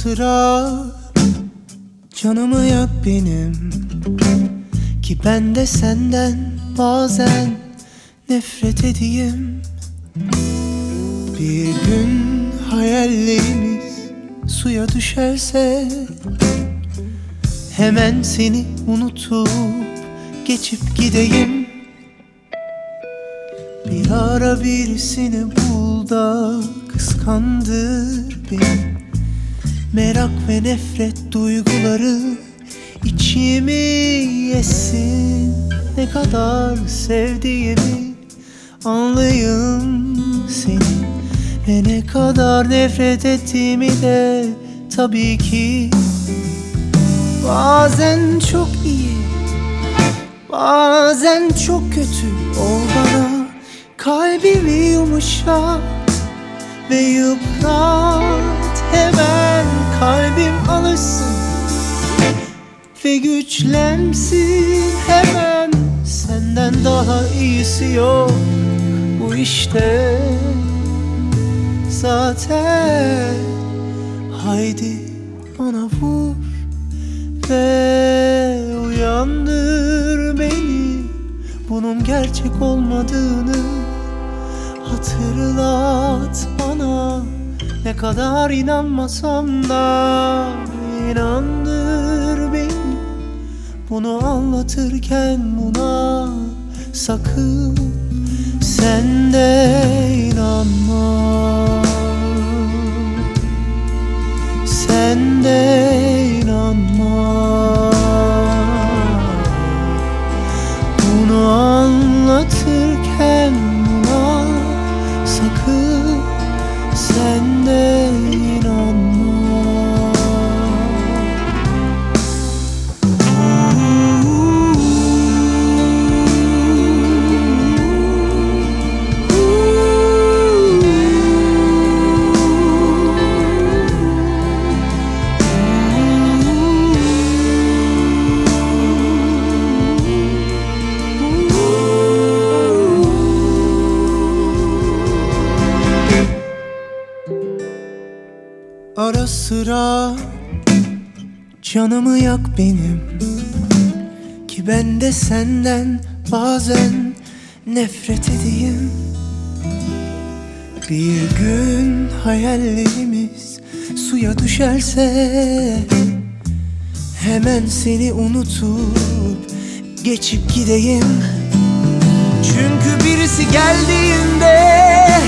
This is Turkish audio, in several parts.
sıra canımı yak benim, ki ben de senden bazen nefret edeyim. Bir gün hayallerimiz suya düşerse hemen seni unutup geçip gideyim. Bir ara birisini bul da kıskandır beni. Merak ve nefret duyguları içimi yesin. Ne kadar sevdiğimi anlayın seni, ve ne kadar nefret ettiğimi de tabii ki. Bazen çok iyi, bazen çok kötü ol bana. Kalbimi yumuşat ve yıprat, hemen kalbim alışsın ve güçlensin hemen. Senden daha iyisi yok bu işte zaten. Haydi bana vur ve uyandır beni, bunun gerçek olmadığını hatırlat bana. Ne kadar inanmasam da inandır beni. Bunu anlatırken buna sakın sen de inanma. Sen de inanma. Bunu anlatırken buna sakın sen de inanma. Ara sıra canımı yak benim, ki ben de senden bazen nefret edeyim. Bir gün hayallerimiz suya düşerse hemen seni unutup geçip gideyim. Çünkü birisi geldiğinde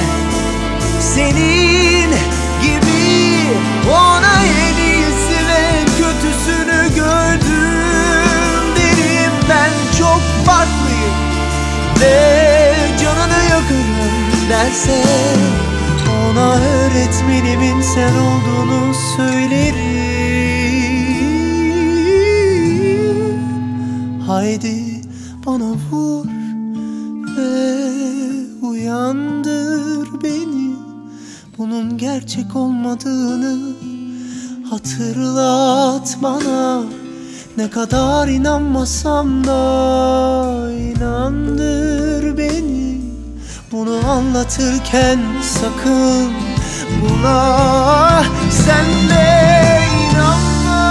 senin gibi ona en iyisi ve kötüsünü gördüm derim. Ben çok farklıyım ve canını yakarım derse, ona öğretmenimin sen olduğunu söylerim. Haydi bana vur ve uyandır beni, bunun gerçek olmadığını hatırlat bana. Ne kadar inanmasam da inandır beni. Bunu anlatırken sakın buna sen de inanma.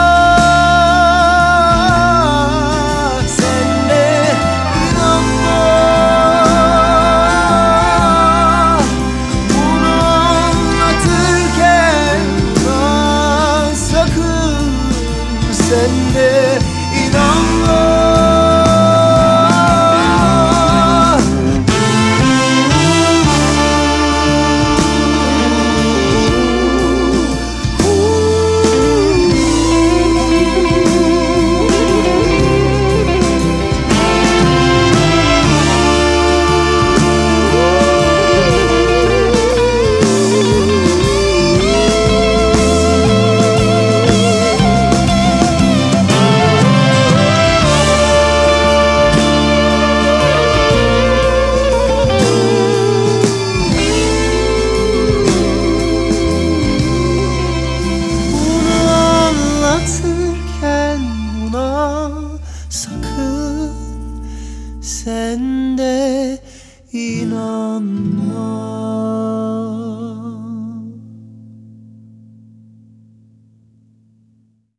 Sen de inanma. Bunu anlatırken sakın sen de inanma. Sakın sen de inanma.